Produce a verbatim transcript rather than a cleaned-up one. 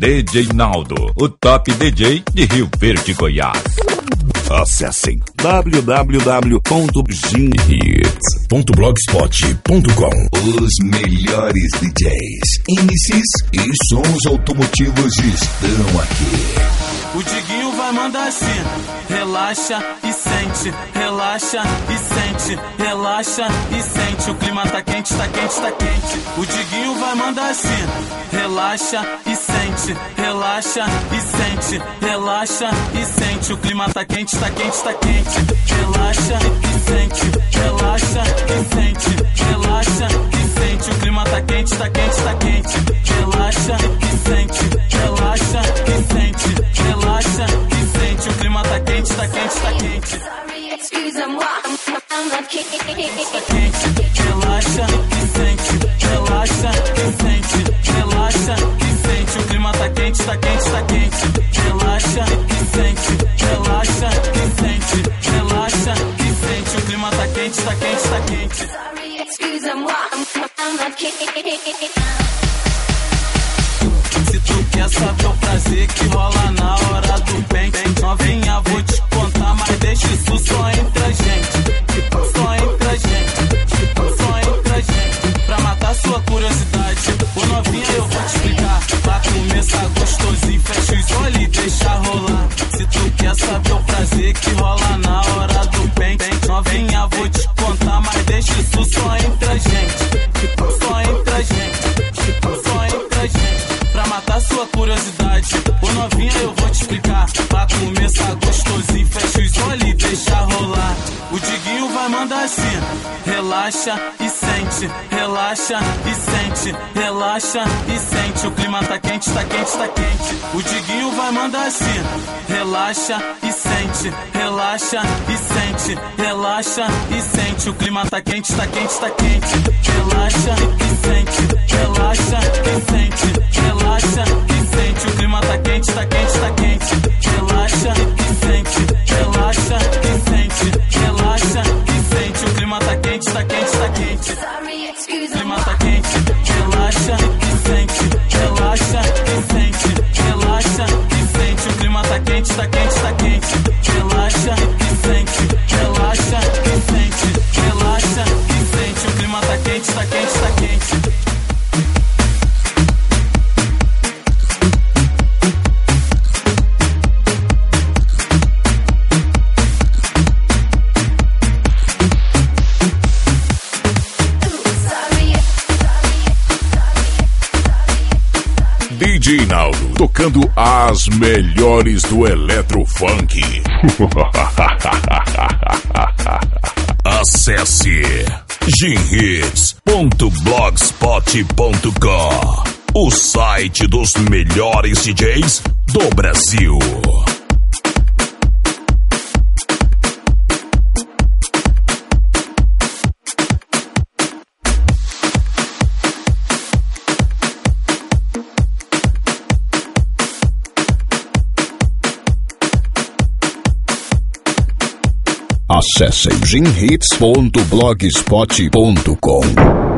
D J Naldo, o top D J de Rio Verde, Goiás. Acessem w w w ponto gin hits ponto blogspot ponto com. Os melhores D Js, M Cs e sons automotivos estão aqui. O Diguinho vai mandar assim: relaxa e sente, relaxa e sente, relaxa e sente. O clima tá quente, tá quente, tá quente. O Diguinho vai mandar assim: relaxa e sente, relaxa e sente, relaxa e sente. O clima tá quente, tá quente, tá quente. Relaxa e sente, relaxa e sente, relaxa e sente. O clima tá quente, tá quente, tá quente. Relaxa e sente, relaxa e sente. Relaxa e sente, o clima tá quente, tá quente, tá quente. Tá quente, relaxa e sente, relaxa e sente, relaxa e sente, o clima tá quente, tá quente, tá quente. Relaxa e sente, relaxa e sente, relaxa e sente, o clima tá quente, tá quente, tá quente. Se tu quer saber o prazer que rola na hora do bem, novinha, vou te contar, mas deixa isso só entre a gente. Só entre a gente, só entre a gente. Pra matar sua curiosidade, ô novinha, eu vou te explicar. Pra começar gostosinho, fecha os olhos e deixa rolar. Se tu quer saber o prazer que rola na hora do bem, novinha, vou te contar, mas deixa isso só entre a gente. Só entre a gente, só entre a gente. Pra matar sua curiosidade, ô novinha, eu vou te explicar. Pra começar gostosinho, fecha os olhos e deixa rolar. O Diguinho vai mandar assim: relaxa e sente, relaxa e sente, relaxa e sente. O clima tá quente, tá quente, tá quente. O Diguinho vai mandar assim: relaxa e sente, relaxa e sente, relaxa e sente. O clima tá quente, tá quente, tá quente. Relaxa e sente, relaxa e sente, relaxa e sente. O clima tá quente, tá quente, tá quente. Relaxa e sente, relaxa e sente, relaxa e sente. O clima tá quente, tá quente, tá quente. O clima tá quente, relaxa e sente, relaxa e sente, relaxa e sente. O clima tá quente, tá quente, tá quente. Relaxa e sente, relaxa e sente, relaxa e sente. O clima tá quente, tá quente, tá quente. D J Naldo, tocando as melhores do Eletrofunk. Acesse gin hits ponto blogspot ponto com, o site dos melhores D Js do Brasil. Acessem gin hits ponto blogspot ponto com.